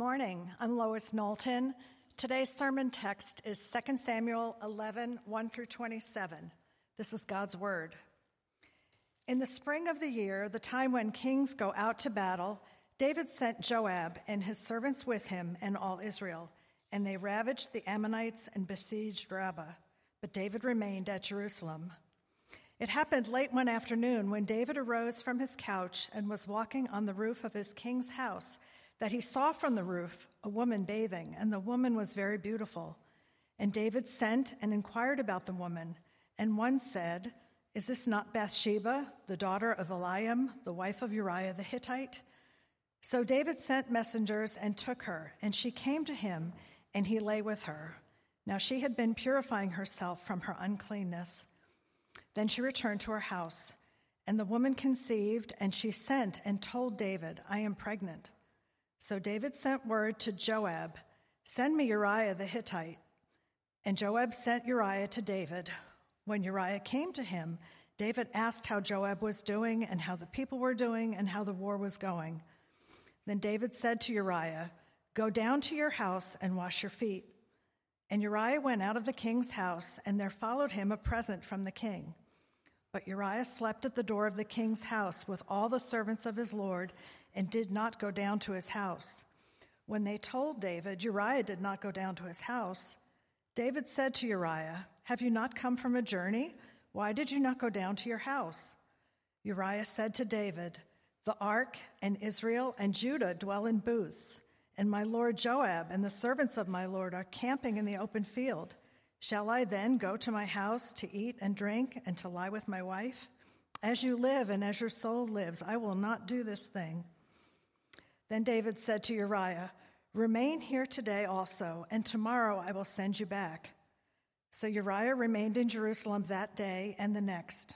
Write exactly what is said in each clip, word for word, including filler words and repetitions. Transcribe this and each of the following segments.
Good morning. I'm Lois Knowlton. Today's sermon text is Second Samuel eleven, one through twenty-seven. This is God's word. In the spring of the year, the time when kings go out to battle, David sent Joab and his servants with him and all Israel, and they ravaged the Ammonites and besieged Rabbah. But David remained at Jerusalem. It happened late one afternoon when David arose from his couch and was walking on the roof of his king's house that he saw from the roof a woman bathing, and the woman was very beautiful. And David sent and inquired about the woman, and one said, "Is this not Bathsheba, the daughter of Eliam, the wife of Uriah the Hittite?" So David sent messengers and took her, and she came to him, and he lay with her. Now she had been purifying herself from her uncleanness. Then she returned to her house, and the woman conceived, and she sent and told David, "I am pregnant." So David sent word to Joab, "Send me Uriah the Hittite." And Joab sent Uriah to David. When Uriah came to him, David asked how Joab was doing and how the people were doing and how the war was going. Then David said to Uriah, "Go down to your house and wash your feet." And Uriah went out of the king's house, and there followed him a present from the king. But Uriah slept at the door of the king's house with all the servants of his lord and did not go down to his house. When they told David Uriah did not go down to his house, David said to Uriah, "Have you not come from a journey? Why did you not go down to your house?" Uriah said to David, "The ark and Israel and Judah dwell in booths, and my lord Joab and the servants of my lord are camping in the open field. Shall I then go to my house to eat and drink and to lie with my wife? As you live and as your soul lives, I will not do this thing." Then David said to Uriah, "Remain here today also, and tomorrow I will send you back." So Uriah remained in Jerusalem that day and the next.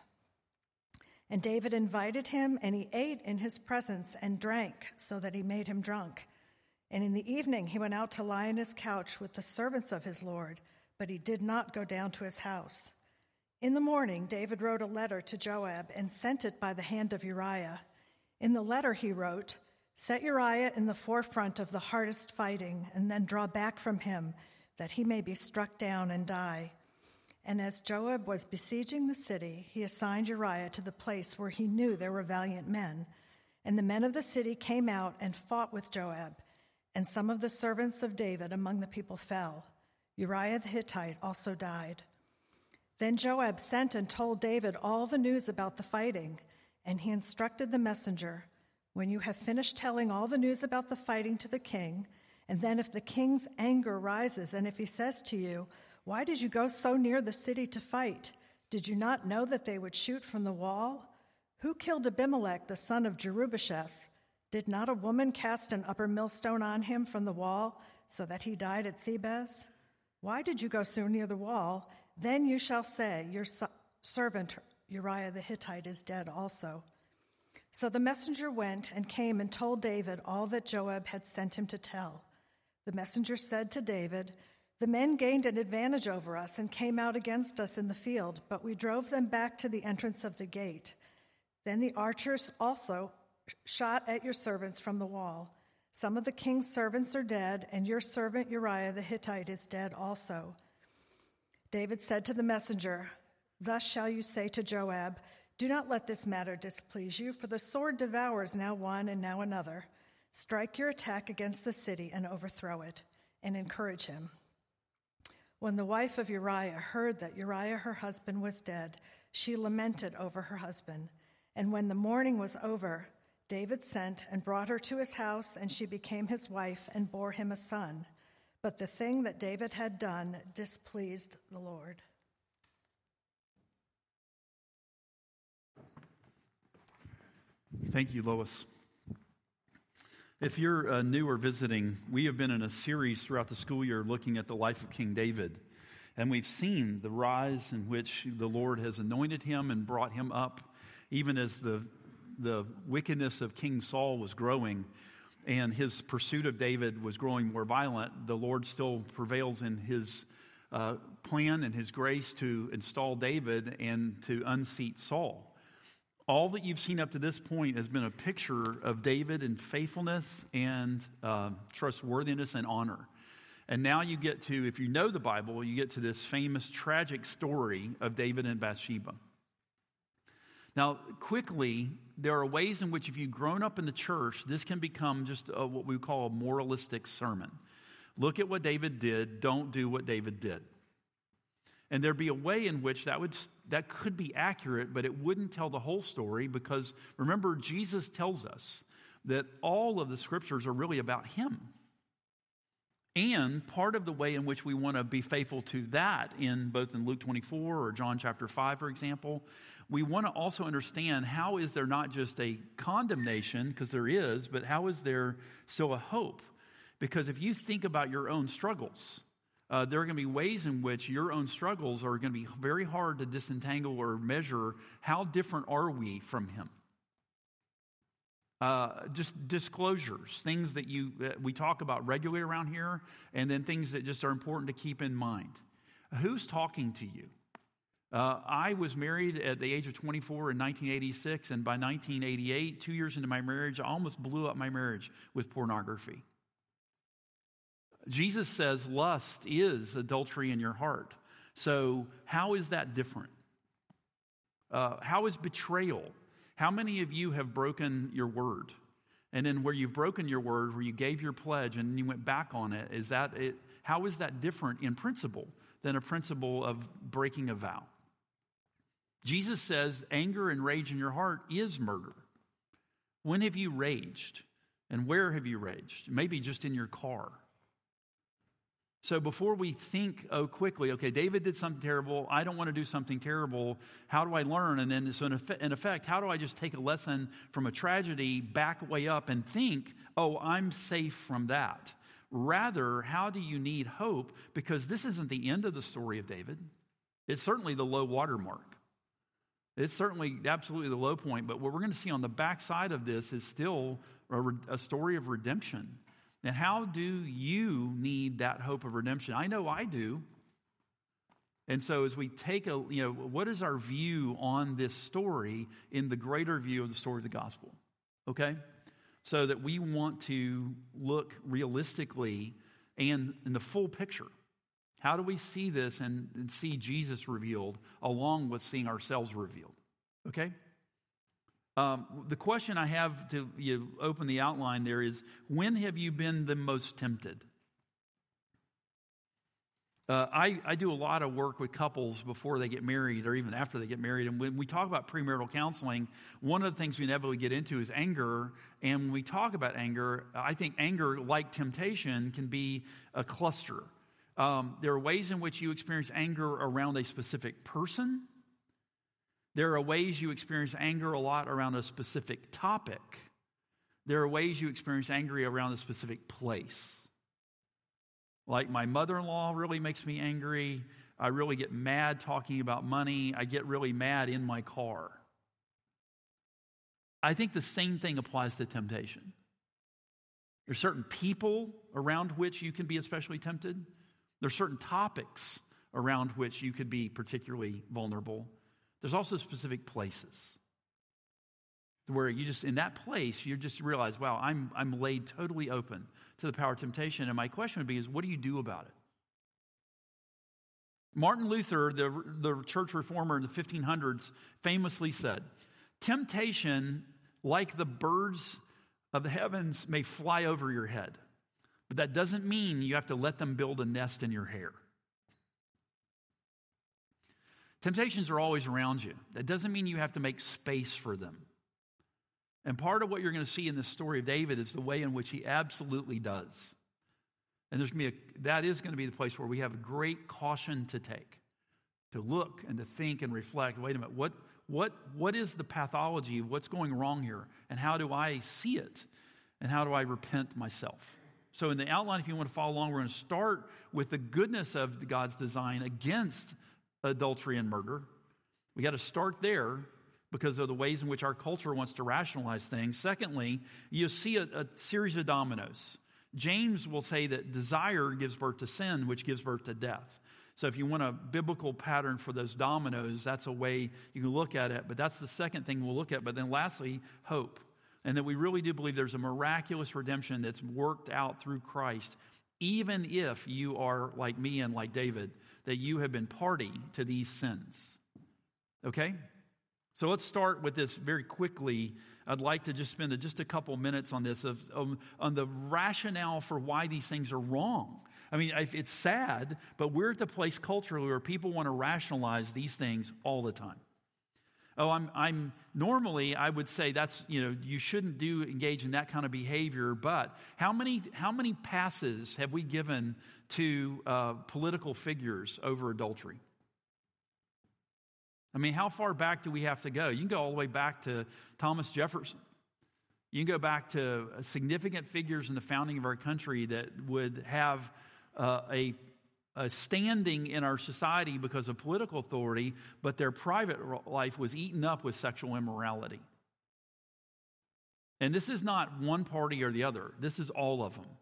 And David invited him, and he ate in his presence and drank, so that he made him drunk. And in the evening he went out to lie on his couch with the servants of his lord, but he did not go down to his house. In the morning David wrote a letter to Joab and sent it by the hand of Uriah. In the letter he wrote, "Set Uriah in the forefront of the hardest fighting, and then draw back from him, that he may be struck down and die." And as Joab was besieging the city, he assigned Uriah to the place where he knew there were valiant men. And the men of the city came out and fought with Joab, and some of the servants of David among the people fell. Uriah the Hittite also died. Then Joab sent and told David all the news about the fighting, and he instructed the messenger, "When you have finished telling all the news about the fighting to the king, and then if the king's anger rises, and if he says to you, 'Why did you go so near the city to fight? Did you not know that they would shoot from the wall? Who killed Abimelech, the son of Jerubbesheth? Did not a woman cast an upper millstone on him from the wall, so that he died at Thebez? Why did you go so near the wall? Then you shall say, Your su- servant Uriah the Hittite is dead also.'" So the messenger went and came and told David all that Joab had sent him to tell. The messenger said to David, "The men gained an advantage over us and came out against us in the field, but we drove them back to the entrance of the gate. Then the archers also shot at your servants from the wall. Some of the king's servants are dead, and your servant Uriah the Hittite is dead also." David said to the messenger, "Thus shall you say to Joab, 'Do not let this matter displease you, for the sword devours now one and now another. Strike your attack against the city and overthrow it, and encourage him.'" When the wife of Uriah heard that Uriah her husband was dead, she lamented over her husband. And when the mourning was over, David sent and brought her to his house, and she became his wife and bore him a son. But the thing that David had done displeased the Lord. Thank you, Lois. If you're uh, new or visiting, we have been in a series throughout the school year looking at the life of King David. And we've seen the rise in which the Lord has anointed him and brought him up, even as the, the wickedness of King Saul was growing and his pursuit of David was growing more violent. The Lord still prevails in his uh, plan and his grace to install David and to unseat Saul. All that you've seen up to this point has been a picture of David in faithfulness and uh, trustworthiness and honor. And now you get to, if you know the Bible, you get to this famous tragic story of David and Bathsheba. Now, quickly, there are ways in which if you've grown up in the church, this can become just a, what we call a moralistic sermon. Look at what David did, don't do what David did. And there'd be a way in which that would that could be accurate, but it wouldn't tell the whole story, because remember, Jesus tells us that all of the scriptures are really about him. And part of the way in which we want to be faithful to that, in both in Luke twenty-four or John chapter five, for example, we want to also understand, how is there not just a condemnation, because there is, but how is there still a hope? Because if you think about your own struggles, Uh, there are going to be ways in which your own struggles are going to be very hard to disentangle or measure. How different are we from him? Uh, just disclosures, things that you that we talk about regularly around here, and then things that just are important to keep in mind. Who's talking to you? Uh, I was married at the age of twenty-four in nineteen eighty-six, and by nineteen eighty-eight, two years into my marriage, I almost blew up my marriage with pornography. Jesus says lust is adultery in your heart. So how is that different? Uh, how is betrayal? How many of you have broken your word? And then where you've broken your word, where you gave your pledge and you went back on it, is that it, how is that different in principle than a principle of breaking a vow? Jesus says anger and rage in your heart is murder. When have you raged? And where have you raged? Maybe just in your car. So before we think, oh, quickly, okay, David did something terrible, I don't want to do something terrible, how do I learn? And then, so in effect, in effect, how do I just take a lesson from a tragedy, back way up and think, oh, I'm safe from that? Rather, how do you need hope? Because this isn't the end of the story of David. It's certainly the low water mark. It's certainly absolutely the low point, but what we're going to see on the backside of this is still a, a story of redemption. And how do you need that hope of redemption? I know I do. And so as we take a, you know, what is our view on this story in the greater view of the story of the gospel? Okay? So that we want to look realistically and in the full picture. How do we see this and, and see Jesus revealed along with seeing ourselves revealed? Okay? Um, the question I have to you know, open the outline there is, when have you been the most tempted? Uh, I, I do a lot of work with couples before they get married or even after they get married. And when we talk about premarital counseling, one of the things we inevitably get into is anger. And when we talk about anger, I think anger, like temptation, can be a cluster. Um, there are ways in which you experience anger around a specific person. There are ways you experience anger a lot around a specific topic. There are ways you experience anger around a specific place. Like my mother-in-law really makes me angry. I really get mad talking about money. I get really mad in my car. I think the same thing applies to temptation. There's certain people around which you can be especially tempted. There's certain topics around which you could be particularly vulnerable. There's also specific places where you just, in that place, you just realize, wow, I'm I'm laid totally open to the power of temptation. And my question would be is, what do you do about it? Martin Luther, the, the church reformer in the fifteen hundreds, famously said, temptation, like the birds of the heavens, may fly over your head, but that doesn't mean you have to let them build a nest in your hair. Temptations are always around you. That doesn't mean you have to make space for them. And part of what you're going to see in this story of David is the way in which he absolutely does. And there's going to be a, that is going to be the place where we have great caution to take, to look and to think and reflect. Wait a minute, what what what is the pathology of what's going wrong here? And how do I see it? And how do I repent myself? So in the outline, if you want to follow along, we're going to start with the goodness of God's design against adultery and murder. We got to start there because of the ways in which our culture wants to rationalize things. Secondly, you see a, a series of dominoes. James will say that desire gives birth to sin, which gives birth to death. So if you want a biblical pattern for those dominoes, that's a way you can look at it. But that's the second thing we'll look at. But then lastly, hope. And that we really do believe there's a miraculous redemption that's worked out through Christ, even if you are like me and like David, that you have been party to these sins. Okay? So let's start with this very quickly. I'd like to just spend a, just a couple minutes on this, of, of, on the rationale for why these things are wrong. I mean, it's sad, but we're at the place culturally where people want to rationalize these things all the time. Oh, I'm, I'm normally, I would say that's, you know, you shouldn't do engage in that kind of behavior, but how many, how many passes have we given to uh, political figures over adultery? I mean, how far back do we have to go? You can go all the way back to Thomas Jefferson. You can go back to significant figures in the founding of our country that would have uh, a A standing in our society because of political authority, but their private life was eaten up with sexual immorality. And this is not one party or the other. This is all of them.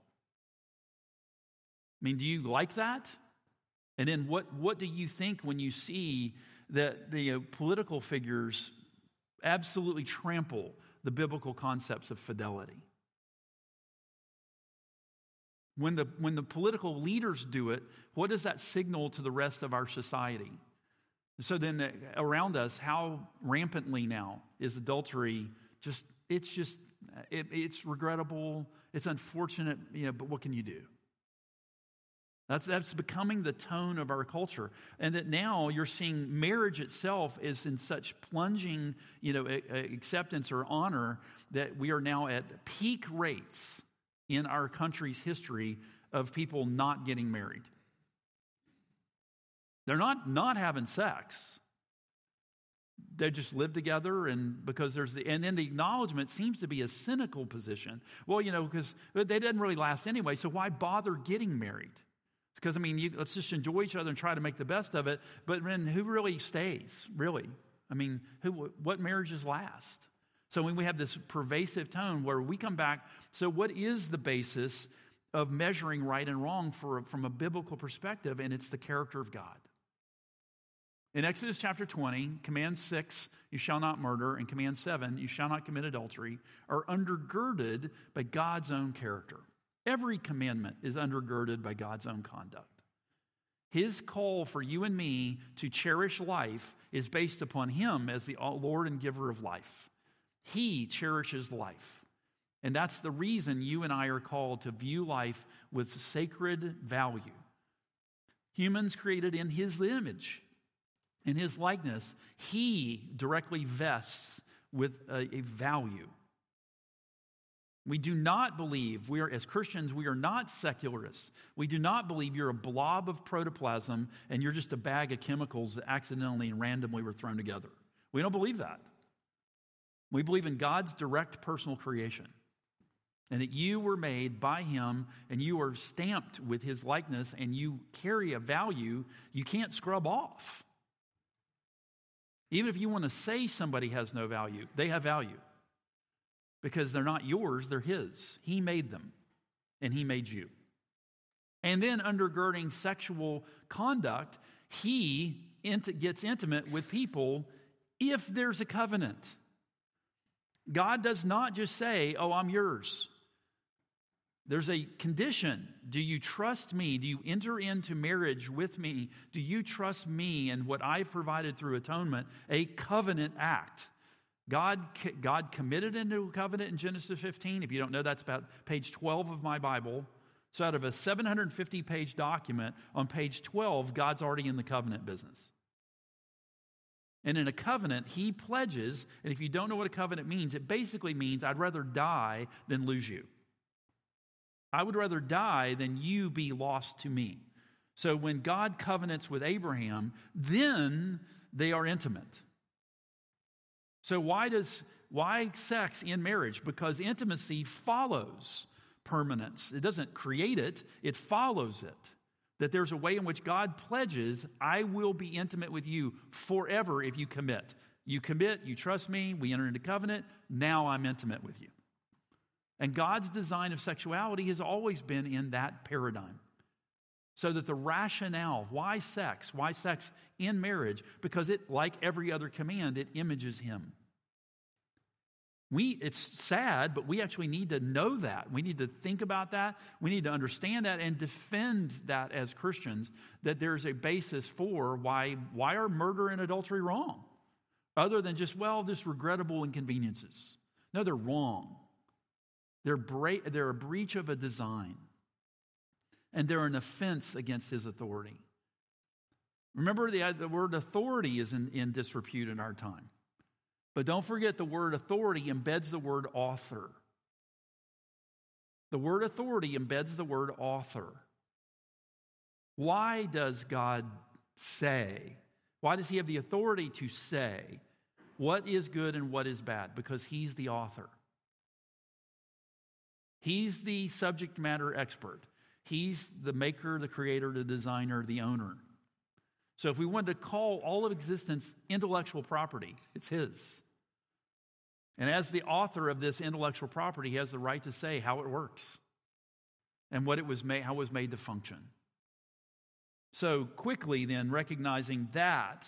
I mean, do you like that? And then what, what do you think when you see that the uh, political figures absolutely trample the biblical concepts of fidelity? When the, when the political leaders do it, what does that signal to the rest of our society? So then uh, around us, how rampantly now is adultery? Just, it's just, it, it's regrettable, it's unfortunate, you know, but what can you do? That's, that's becoming the tone of our culture. And that now you're seeing marriage itself is in such plunging, you know, acceptance or honor that we are now at peak rates in our country's history of people not getting married. They're not not having sex. They just live together, and because there's the and then the acknowledgement seems to be a cynical position. Well, you know, because they didn't really last anyway, so why bother getting married? Because I mean, you, let's just enjoy each other and try to make the best of it. But then, who really stays? Really, I mean, who? What marriages last? So when we have this pervasive tone where we come back, so what is the basis of measuring right and wrong for, from a biblical perspective? And it's the character of God. In Exodus chapter twenty, command six, you shall not murder, and command seven, you shall not commit adultery, are undergirded by God's own character. Every commandment is undergirded by God's own conduct. His call for you and me to cherish life is based upon Him as the Lord and giver of life. He cherishes life. And that's the reason you and I are called to view life with sacred value. Humans created in His image, in His likeness, He directly vests with a, a value. We do not believe, we are as Christians, we are not secularists. We do not believe you're a blob of protoplasm and you're just a bag of chemicals that accidentally and randomly were thrown together. We don't believe that. We believe in God's direct personal creation and that you were made by Him and you are stamped with His likeness and you carry a value you can't scrub off. Even if you want to say somebody has no value, they have value because they're not yours, they're His. He made them and He made you. And then undergirding sexual conduct, He int- gets intimate with people if there's a covenant. God does not just say, oh, I'm yours. There's a condition. Do you trust me? Do you enter into marriage with me? Do you trust me and what I've provided through atonement? A covenant act. God, God committed into a covenant in Genesis fifteen. If you don't know, that's about page twelve of my Bible. So out of a seven hundred fifty page document, on page twelve, God's already in the covenant business. And in a covenant, He pledges, and if you don't know what a covenant means, it basically means I'd rather die than lose you. I would rather die than you be lost to me. So when God covenants with Abraham, then they are intimate. So why does why sex in marriage? Because intimacy follows permanence. It doesn't create it, it follows it. That there's a way in which God pledges, I will be intimate with you forever if you commit. You commit, you trust me, we enter into covenant, now I'm intimate with you. And God's design of sexuality has always been in that paradigm. So that the rationale, why sex? Why sex in marriage? Because it, like every other command, it images him. We, it's sad, but we actually need to know that. We need to think about that. We need to understand that and defend that as Christians, that there's a basis for why, why are murder and adultery wrong? Other than just, well, just regrettable inconveniences. No, they're wrong. They're, bra- they're a breach of a design. And they're an offense against his authority. Remember, the, the word authority is in, in disrepute in our time. But don't forget, the word authority embeds the word author. The word authority embeds the word author. Why does God say? Why does he have the authority to say what is good and what is bad? Because he's the author. He's the subject matter expert. He's the maker, the creator, the designer, the owner. So if we wanted to call all of existence intellectual property, it's his. And as the author of this intellectual property, he has the right to say how it works and what it was made, how it was made to function. So quickly then, recognizing that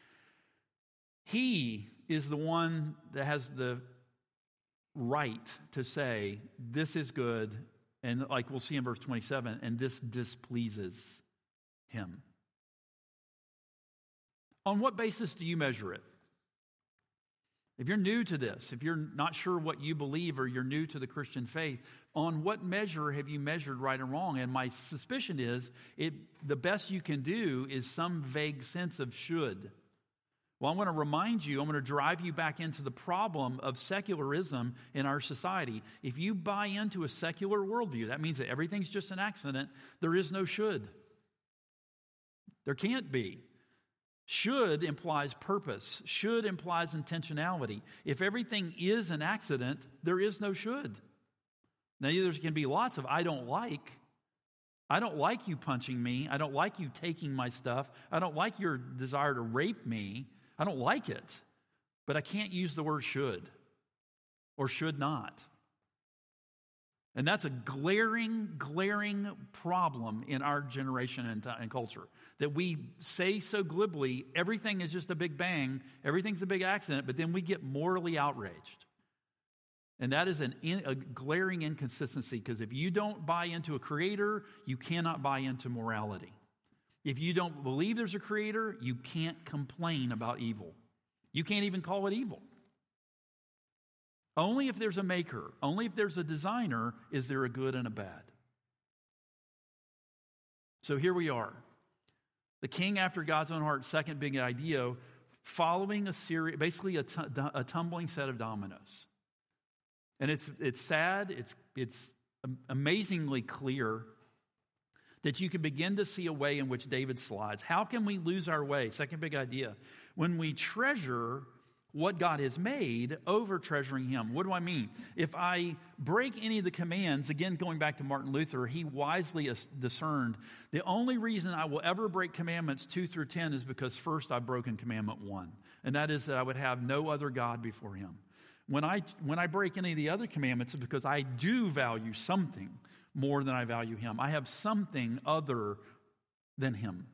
he is the one that has the right to say this is good, and like we'll see in verse twenty-seven, and this displeases him. On what basis do you measure it? If you're new to this, if you're not sure what you believe or you're new to the Christian faith, on what measure have you measured right and wrong? And my suspicion is it the best you can do is some vague sense of should. Well, I want to remind you, I'm going to drive you back into the problem of secularism in our society. If you buy into a secular worldview, that means that everything's just an accident. There is no should. There can't be. Should implies purpose. Should implies intentionality. If everything is an accident, there is no should. Now, there can be lots of I don't like. I don't like you punching me. I don't like you taking my stuff. I don't like your desire to rape me. I don't like it. But I can't use the word should or should not. And that's a glaring, glaring problem in our generation and, and culture. That we say so glibly, everything is just a big bang, everything's a big accident, but then we get morally outraged. And that is an in, a glaring inconsistency, because if you don't buy into a creator, you cannot buy into morality. If you don't believe there's a creator, you can't complain about evil. You can't even call it evil. Only if there's a maker, only if there's a designer, is there a good and a bad. So here we are. The king after God's own heart, second big idea, following a series, basically a, t- a tumbling set of dominoes. And it's it's sad, it's it's amazingly clear that you can begin to see a way in which David slides. How can we lose our way? Second big idea. When we treasure what God has made over treasuring him. What do I mean? If I break any of the commands, again, going back to Martin Luther, he wisely discerned the only reason I will ever break commandments two through ten is because first I've broken commandment one. And that is that I would have no other God before him. When I, when I break any of the other commandments, it's because I do value something more than I value him. I have something other than him.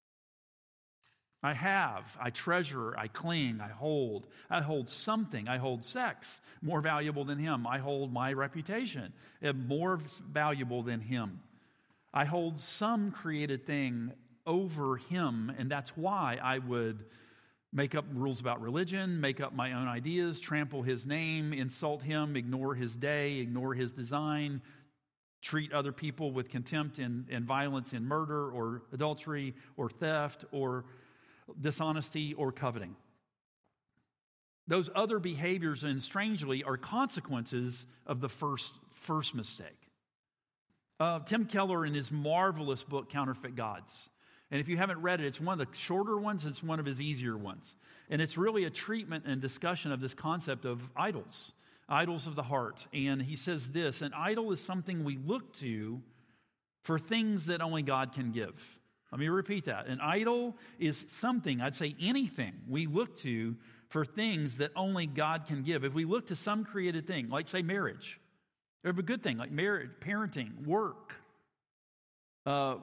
I have, I treasure, I cling, I hold. I hold something. I hold sex more valuable than him. I hold my reputation more valuable than him. I hold some created thing over him, and that's why I would make up rules about religion, make up my own ideas, trample his name, insult him, ignore his day, ignore his design, treat other people with contempt and, and violence and murder or adultery or theft or dishonesty or coveting. Those other behaviors, and strangely, are consequences of the first, first mistake. Uh, Tim Keller, in his marvelous book, Counterfeit Gods, and if you haven't read it, it's one of the shorter ones, it's one of his easier ones. And it's really a treatment and discussion of this concept of idols, idols of the heart. And he says this: an idol is something we look to for things that only God can give. Let me repeat that. An idol is something, I'd say anything, we look to for things that only God can give. If we look to some created thing, like say marriage, or a good thing like marriage, parenting, work, uh,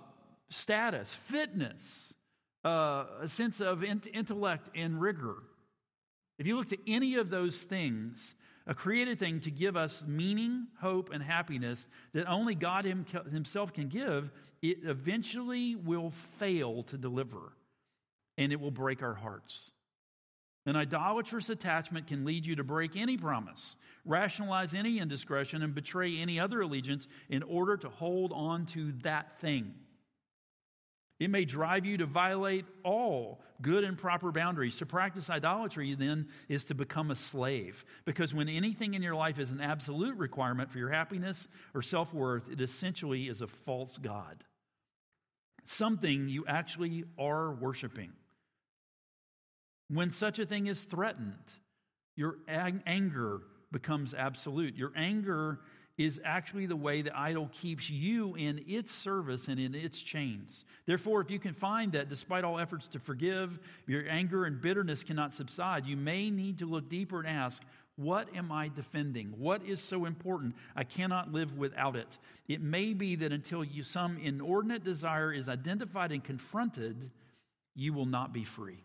status, fitness, uh, a sense of in- intellect and rigor. If you look to any of those things, a created thing to give us meaning, hope, and happiness that only God him, himself can give, it eventually will fail to deliver, and it will break our hearts. An idolatrous attachment can lead you to break any promise, rationalize any indiscretion, and betray any other allegiance in order to hold on to that thing. It may drive you to violate all good and proper boundaries. To practice idolatry, then, is to become a slave. Because when anything in your life is an absolute requirement for your happiness or self-worth, it essentially is a false god. Something you actually are worshiping. When such a thing is threatened, your ag- anger becomes absolute. Your anger is actually the way the idol keeps you in its service and in its chains. Therefore, if you can find that despite all efforts to forgive, your anger and bitterness cannot subside, you may need to look deeper and ask, what am I defending? What is so important I cannot live without it? It may be that until you, some inordinate desire is identified and confronted, you will not be free.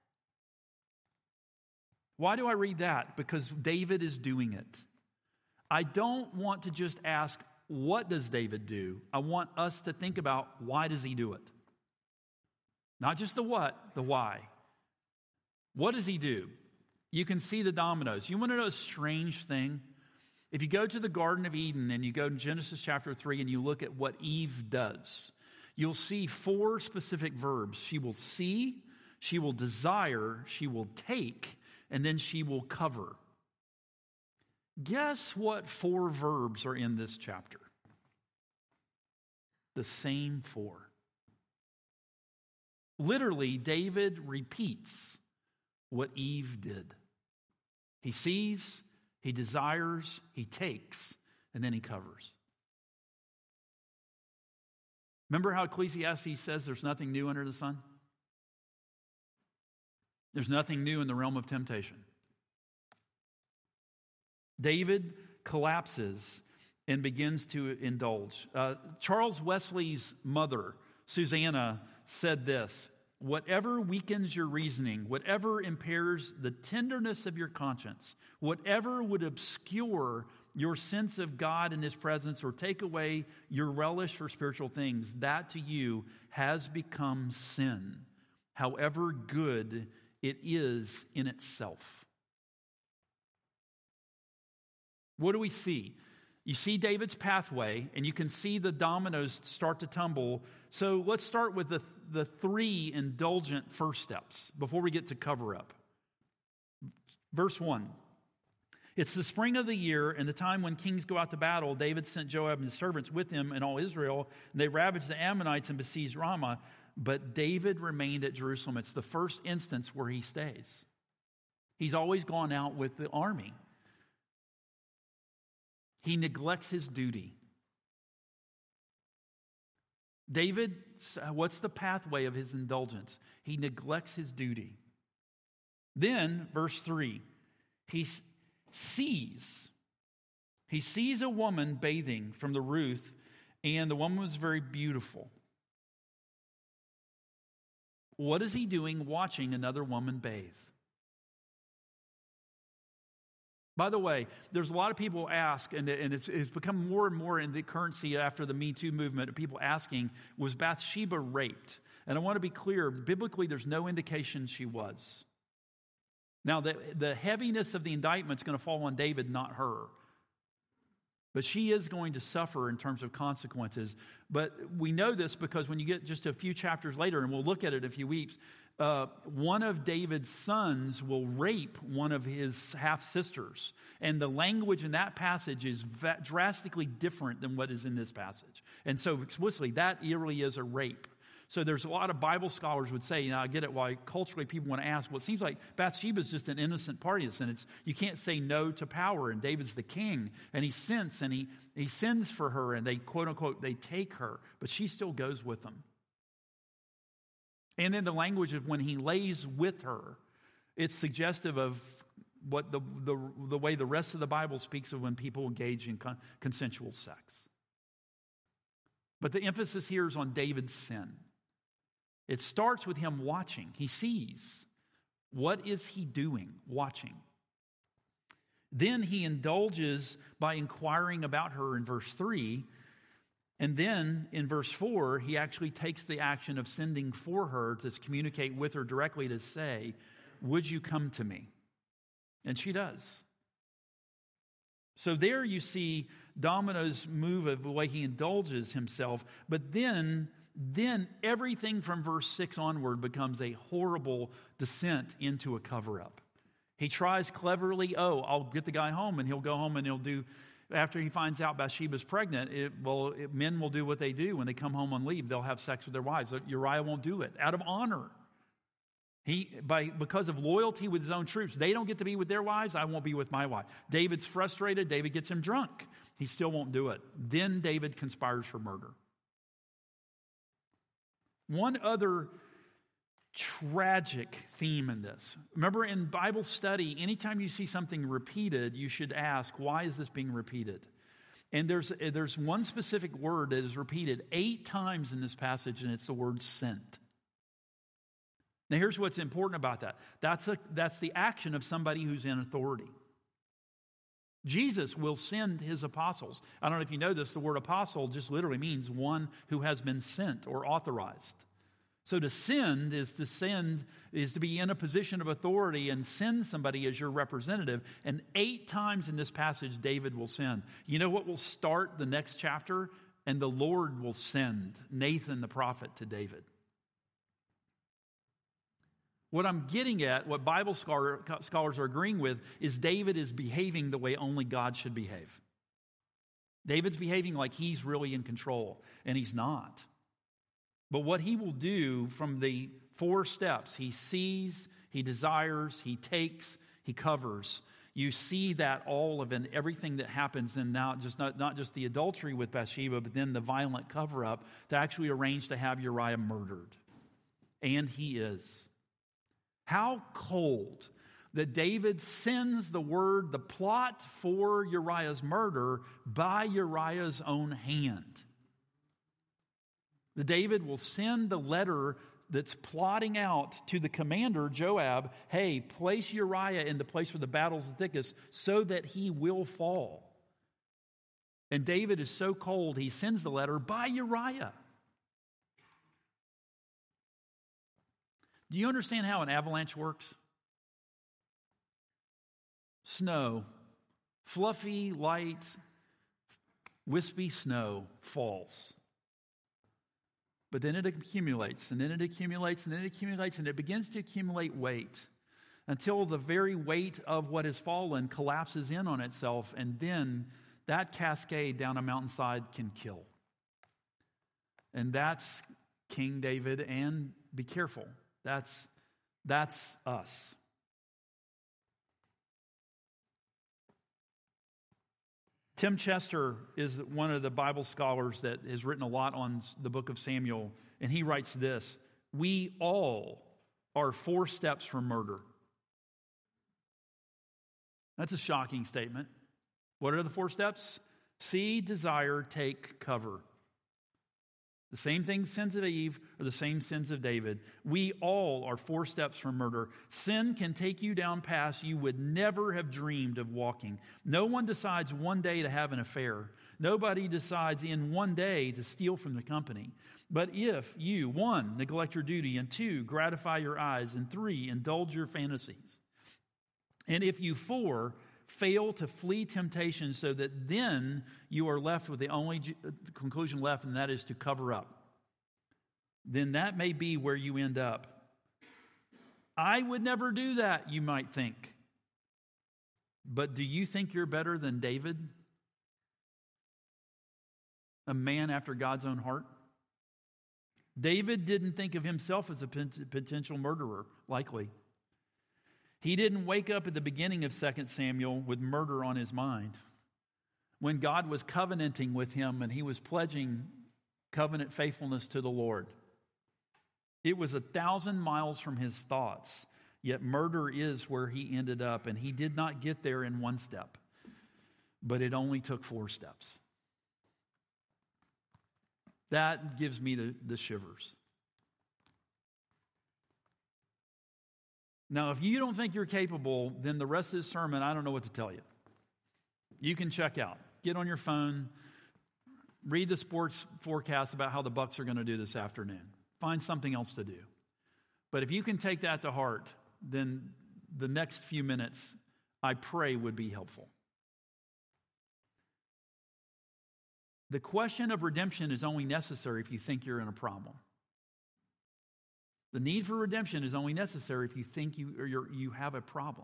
Why do I read that? Because David is doing it. I don't want to just ask, what does David do? I want us to think about, why does he do it? Not just the what, the why. What does he do? You can see the dominoes. You want to know a strange thing? If you go to the Garden of Eden and you go to Genesis chapter three and you look at what Eve does, you'll see four specific verbs. She will see, she will desire, she will take, and then she will cover. Guess what four verbs are in this chapter? The same four. Literally, David repeats what Eve did. He sees, he desires, he takes, and then he covers. Remember how Ecclesiastes says there's nothing new under the sun? There's nothing new in the realm of temptation. David collapses and begins to indulge. Uh, Charles Wesley's mother, Susanna, said this: whatever weakens your reasoning, whatever impairs the tenderness of your conscience, whatever would obscure your sense of God and His presence or take away your relish for spiritual things, that to you has become sin, however good it is in itself. What do we see? You see David's pathway, and you can see the dominoes start to tumble. So let's start with the, the three indulgent first steps before we get to cover up. Verse one. It's the spring of the year, and the time when kings go out to battle. David sent Joab and his servants with him and all Israel, and they ravaged the Ammonites and besieged Ramah. But David remained at Jerusalem. It's the first instance where he stays. He's always gone out with the army. He neglects his duty. David, what's the pathway of his indulgence? He neglects his duty. Then, verse three, he sees. He sees a woman bathing from the roof, and the woman was very beautiful. What is he doing watching another woman bathe? By the way, there's a lot of people ask, and it's, it's become more and more in the currency after the Me Too movement, of people asking, was Bathsheba raped? And I want to be clear, biblically there's no indication she was. Now, the, the heaviness of the indictment is going to fall on David, not her. But she is going to suffer in terms of consequences. But we know this because when you get just a few chapters later, and we'll look at it in a few weeks, uh, one of David's sons will rape one of his half-sisters. And the language in that passage is va- drastically different than what is in this passage. And so explicitly, that really is a rape. So there's a lot of Bible scholars would say, you know, I get it why culturally people want to ask, well, it seems like Bathsheba is just an innocent party. And it's, you can't say no to power, and David's the king, and he sins, and he, he sins for her, and they, quote unquote, they take her, but she still goes with them. And then the language of when he lays with her, it's suggestive of what the, the, the way the rest of the Bible speaks of when people engage in con- consensual sex. But the emphasis here is on David's sin. It starts with him watching. He sees. What is he doing? Watching. Then he indulges by inquiring about her in verse three. And then in verse four, he actually takes the action of sending for her to communicate with her directly to say, would you come to me? And she does. So there you see Domino's move of the way he indulges himself. But then, then everything from verse six onward becomes a horrible descent into a cover-up. He tries cleverly, oh, I'll get the guy home, and he'll go home and he'll do, after he finds out Bathsheba's pregnant, it, well, it, men will do what they do when they come home on leave. They'll have sex with their wives. Uriah won't do it out of honor. He, by, because of loyalty with his own troops, they don't get to be with their wives, I won't be with my wife. David's frustrated, David gets him drunk. He still won't do it. Then David conspires for murder. One other tragic theme in this. Remember, in Bible study, anytime you see something repeated, you should ask, why is this being repeated? And there's, there's one specific word that is repeated eight times in this passage, and it's the word sent. Now, here's what's important about that. That's, a, that's the action of somebody who's in authority. Jesus will send his apostles. I don't know if you know this, the word apostle just literally means one who has been sent or authorized. So to send is to send, is to be in a position of authority and send somebody as your representative. And eight times in this passage, David will send. You know what will start the next chapter? And the Lord will send Nathan the prophet to David. What I'm getting at, what Bible scholar, scholars are agreeing with, is David is behaving the way only God should behave. David's behaving like he's really in control, and he's not. But what he will do from the four steps, he sees, he desires, he takes, he covers. You see that all of in everything that happens, and now just not, not just the adultery with Bathsheba, but then the violent cover-up to actually arrange to have Uriah murdered. And he is. How cold that David sends the word, the plot for Uriah's murder by Uriah's own hand. The David will send the letter that's plotting out to the commander, Joab, hey, place Uriah in the place where the battle's the thickest so that he will fall. And David is so cold, he sends the letter by Uriah. Do you understand how an avalanche works? Snow, fluffy, light, wispy snow falls. But then it accumulates, and then it accumulates, and then it accumulates, and it begins to accumulate weight until the very weight of what has fallen collapses in on itself, and then that cascade down a mountainside can kill. And that's King David, and be careful. That's, that's us. Tim Chester is one of the Bible scholars that has written a lot on the book of Samuel, and he writes this: we all are four steps from murder. That's a shocking statement. What are the four steps? See, desire, take, cover. The same things sins of Eve are the same sins of David. We all are four steps from murder. Sin can take you down paths you would never have dreamed of walking. No one decides one day to have an affair. Nobody decides in one day to steal from the company. But if you, one, neglect your duty, and two, gratify your eyes, and three, indulge your fantasies, and if you, four, fail to flee temptation so that then you are left with the only conclusion left, and that is to cover up, then that may be where you end up. I would never do that, you might think. But do you think you're better than David? A man after God's own heart? David didn't think of himself as a potential murderer, likely. He didn't wake up at the beginning of Second Samuel with murder on his mind. When God was covenanting with him and he was pledging covenant faithfulness to the Lord. It was a thousand miles from his thoughts, yet murder is where he ended up, and he did not get there in one step, but it only took four steps. That gives me the, the shivers. Now, if you don't think you're capable, then the rest of this sermon, I don't know what to tell you. You can check out. Get on your phone. Read the sports forecast about how the Bucs are going to do this afternoon. Find something else to do. But if you can take that to heart, then the next few minutes, I pray, would be helpful. The question of redemption is only necessary if you think you're in a problem. The need for redemption is only necessary if you think you or you're, you have a problem.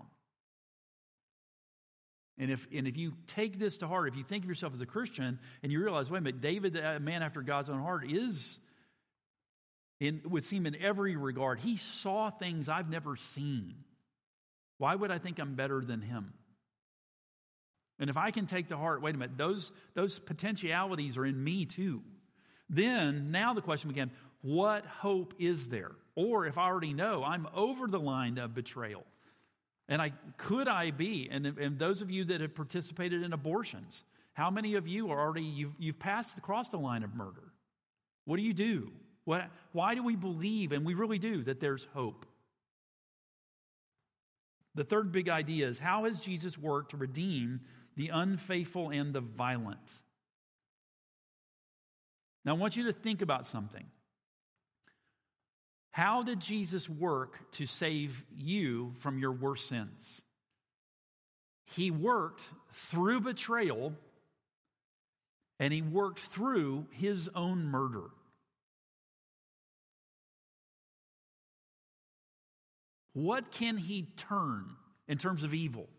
And if, and if you take this to heart, if you think of yourself as a Christian and you realize, wait a minute, David, a man after God's own heart, is, in, would seem in every regard, he saw things I've never seen. Why would I think I'm better than him? And if I can take to heart, wait a minute, those, those potentialities are in me too. Then, now the question began, what hope is there? Or if I already know, I'm over the line of betrayal. And I could I be, and, and those of you that have participated in abortions, how many of you are already, you've, you've passed across the line of murder? What do you do? What, why do we believe, and we really do, that there's hope? The third big idea is, how has Jesus worked to redeem the unfaithful and the violent? Now, I want you to think about something. How did Jesus work to save you from your worst sins? He worked through betrayal, and he worked through his own murder. What can he turn in terms of evil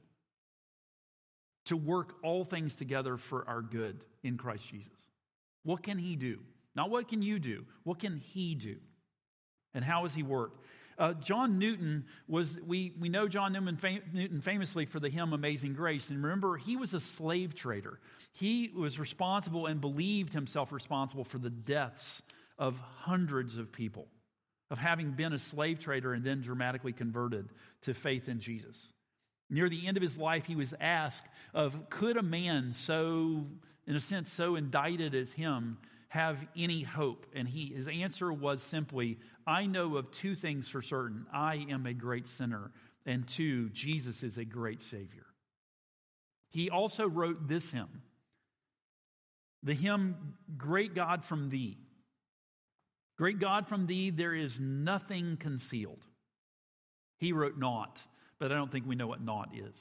to work all things together for our good in Christ Jesus? What can he do? Not what can you do. What can he do? And how has he worked? Uh, John Newton was, we, we know John Newman fam- Newton famously for the hymn Amazing Grace. And remember, he was a slave trader. He was responsible and believed himself responsible for the deaths of hundreds of people, of having been a slave trader and then dramatically converted to faith in Jesus. Near the end of his life, he was asked of, could a man so, in a sense, so indicted as him have any hope? And he, his answer was simply, I know of two things for certain. I am a great sinner, and two, Jesus is a great Savior. He also wrote this hymn, the hymn, Great God from Thee. Great God from Thee, there is nothing concealed. He wrote naught, but I don't think we know what naught is.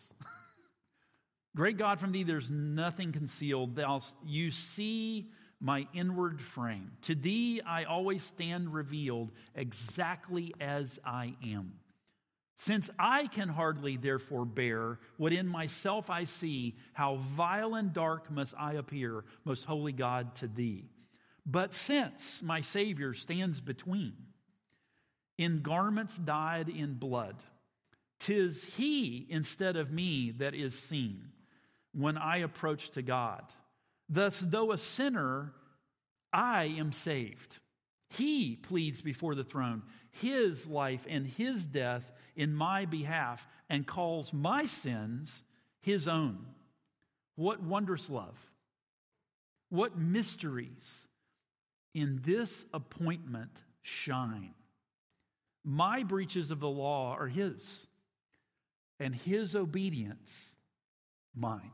Great God from Thee, there's nothing concealed. Thou, you see my inward frame. To Thee I always stand revealed exactly as I am. Since I can hardly therefore bear what in myself I see, how vile and dark must I appear, most holy God, to Thee. But since my Savior stands between, in garments dyed in blood, 'tis He instead of me that is seen when I approach to God. Thus, though a sinner, I am saved. He pleads before the throne His life and His death in my behalf and calls my sins His own. What wondrous love. What mysteries in this appointment shine. My breaches of the law are His, and His obedience mine.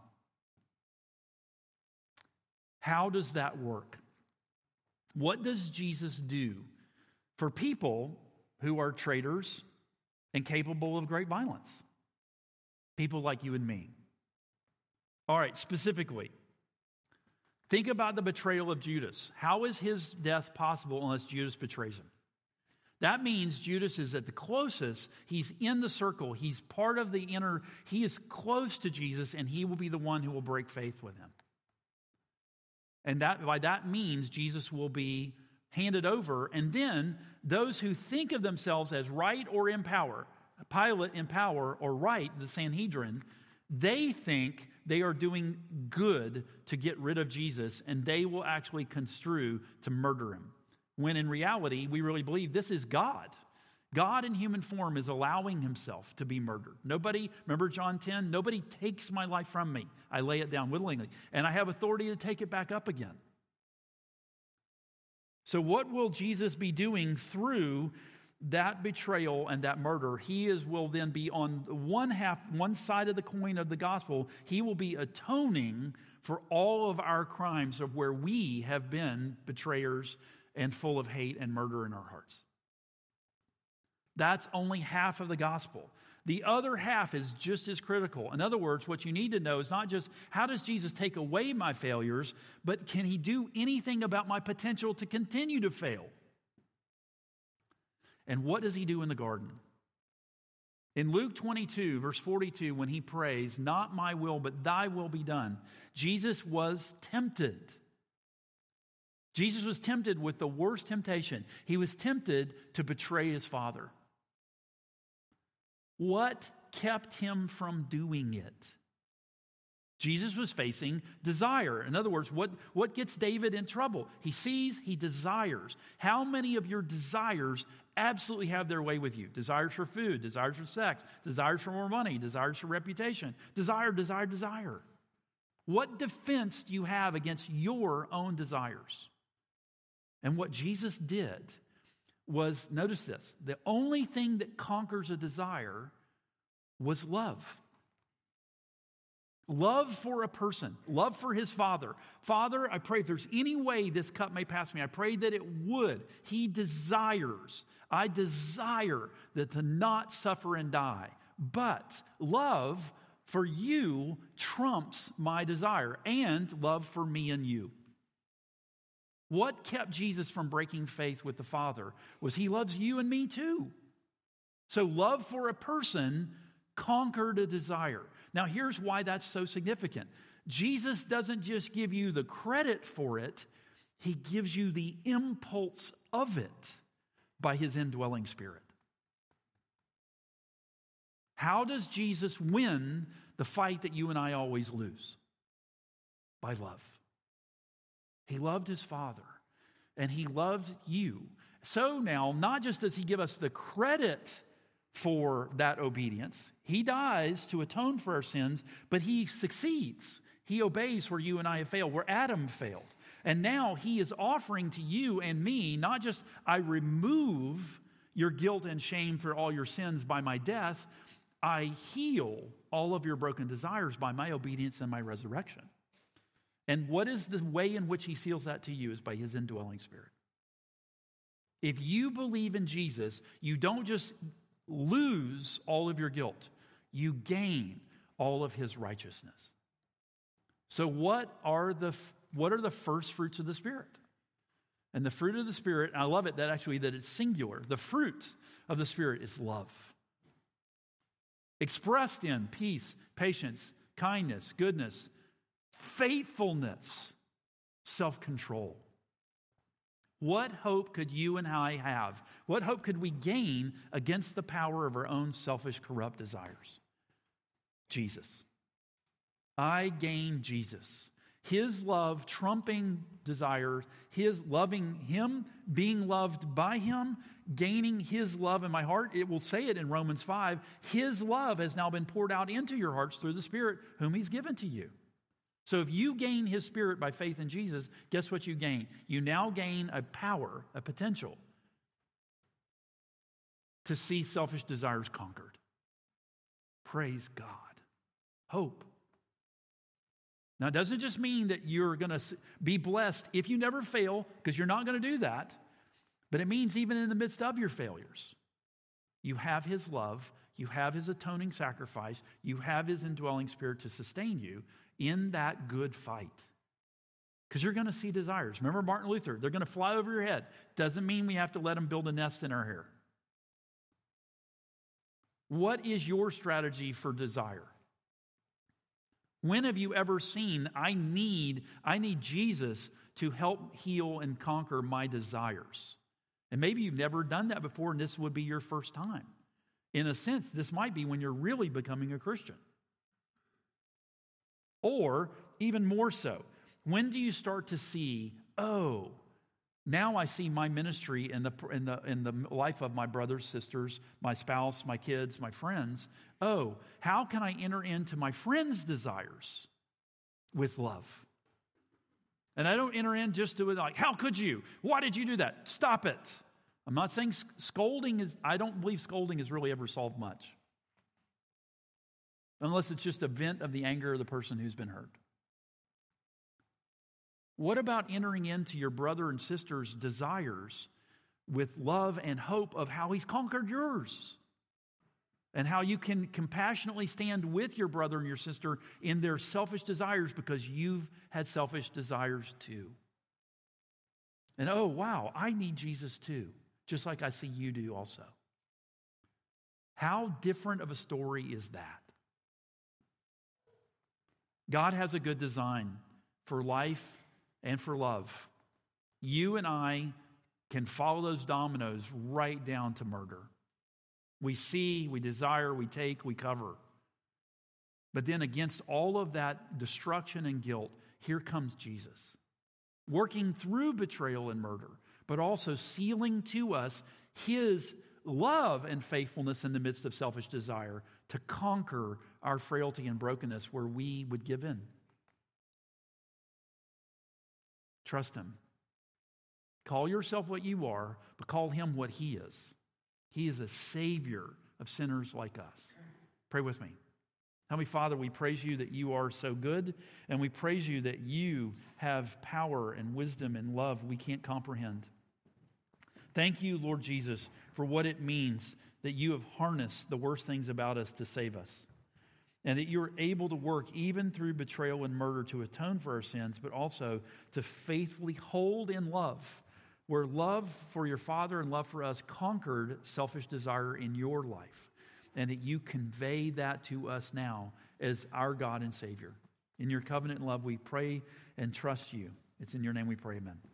How does that work? What does Jesus do for people who are traitors and capable of great violence? People like you and me. All right, specifically, think about the betrayal of Judas. How is his death possible unless Judas betrays him? That means Judas is at the closest. He's in the circle. He's part of the inner. He is close to Jesus, and he will be the one who will break faith with him. And that by that means Jesus will be handed over. And then those who think of themselves as right or in power, Pilate in power or right, the Sanhedrin, they think they are doing good to get rid of Jesus, and they will actually construe to murder him. When in reality, we really believe this is God. God in human form is allowing himself to be murdered. Nobody, remember John ten? Nobody takes my life from me. I lay it down willingly, and I have authority to take it back up again. So what will Jesus be doing through that betrayal and that murder? He is will then be on one half, one side of the coin of the gospel. He will be atoning for all of our crimes of where we have been betrayers and full of hate and murder in our hearts. That's only half of the gospel. The other half is just as critical. In other words, what you need to know is not just how does Jesus take away my failures, but can he do anything about my potential to continue to fail? And what does he do in the garden? In Luke twenty-two, verse forty-two, when he prays, "Not my will, but thy will be done," Jesus was tempted. Jesus was tempted with the worst temptation. He was tempted to betray his Father. What kept him from doing it? Jesus was facing desire. In other words, what, what gets David in trouble? He sees, he desires. How many of your desires absolutely have their way with you? Desires for food, desires for sex, desires for more money, desires for reputation. Desire, desire, desire. What defense do you have against your own desires? And what Jesus did was, notice this, the only thing that conquers a desire was love. Love for a person, love for his Father. Father, I pray if there's any way this cup may pass me, I pray that it would. He desires, I desire that to not suffer and die. But love for you trumps my desire, and love for me and you. What kept Jesus from breaking faith with the Father was he loves you and me too. So love for a person conquered a desire. Now here's why that's so significant. Jesus doesn't just give you the credit for it, he gives you the impulse of it by his indwelling Spirit. How does Jesus win the fight that you and I always lose? By love. He loved his Father, and he loved you. So now, not just does he give us the credit for that obedience, he dies to atone for our sins, but he succeeds. He obeys where you and I have failed, where Adam failed. And now he is offering to you and me, not just I remove your guilt and shame for all your sins by my death, I heal all of your broken desires by my obedience and my resurrection. And what is the way in which he seals that to you is by his indwelling Spirit. If you believe in Jesus, you don't just lose all of your guilt. You gain all of his righteousness. So what are the what are the first fruits of the Spirit? And the fruit of the Spirit, I love it that actually that it's singular. The fruit of the Spirit is love. Expressed in peace, patience, kindness, goodness, faithfulness, self-control. What hope could you and I have? What hope could we gain against the power of our own selfish, corrupt desires? Jesus. I gain Jesus. His love trumping desire, his loving him, being loved by him, gaining his love in my heart. It will say it in Romans five. His love has now been poured out into your hearts through the Spirit whom he's given to you. So if you gain his Spirit by faith in Jesus, guess what you gain? You now gain a power, a potential to see selfish desires conquered. Praise God. Hope. Now, it doesn't just mean that you're going to be blessed if you never fail, because you're not going to do that. But it means even in the midst of your failures, you have his love, you have his atoning sacrifice, you have his indwelling Spirit to sustain you in that good fight. Because you're going to see desires. Remember Martin Luther, they're going to fly over your head. Doesn't mean we have to let them build a nest in our hair. What is your strategy for desire? When have you ever seen, I need, I need Jesus to help heal and conquer my desires? And maybe you've never done that before, and this would be your first time. In a sense, this might be when you're really becoming a Christian. Or, even more so, when do you start to see, oh, now I see my ministry in the, in the, in the life of my brothers, sisters, my spouse, my kids, my friends. Oh, how can I enter into my friends' desires with love? And I don't enter in just to it like, how could you? Why did you do that? Stop it. I'm not saying scolding is, I don't believe scolding has really ever solved much. Unless it's just a vent of the anger of the person who's been hurt. What about entering into your brother and sister's desires with love and hope of how he's conquered yours? And how you can compassionately stand with your brother and your sister in their selfish desires because you've had selfish desires too. And oh, wow, I need Jesus too, just like I see you do also. How different of a story is that? God has a good design for life and for love. You and I can follow those dominoes right down to murder. We see, we desire, we take, we cover. But then against all of that destruction and guilt, here comes Jesus, working through betrayal and murder, but also sealing to us his love and faithfulness in the midst of selfish desire to conquer our frailty and brokenness where we would give in. Trust him. Call yourself what you are, but call him what he is. He is a savior of sinners like us. Pray with me. Heavenly Father, we praise you that you are so good, and we praise you that you have power and wisdom and love we can't comprehend. Thank you, Lord Jesus, for what it means that you have harnessed the worst things about us to save us, and that you're able to work even through betrayal and murder to atone for our sins, but also to faithfully hold in love, where love for your Father and love for us conquered selfish desire in your life, and that you convey that to us now as our God and Savior. In your covenant love, we pray and trust you. It's in your name we pray, amen.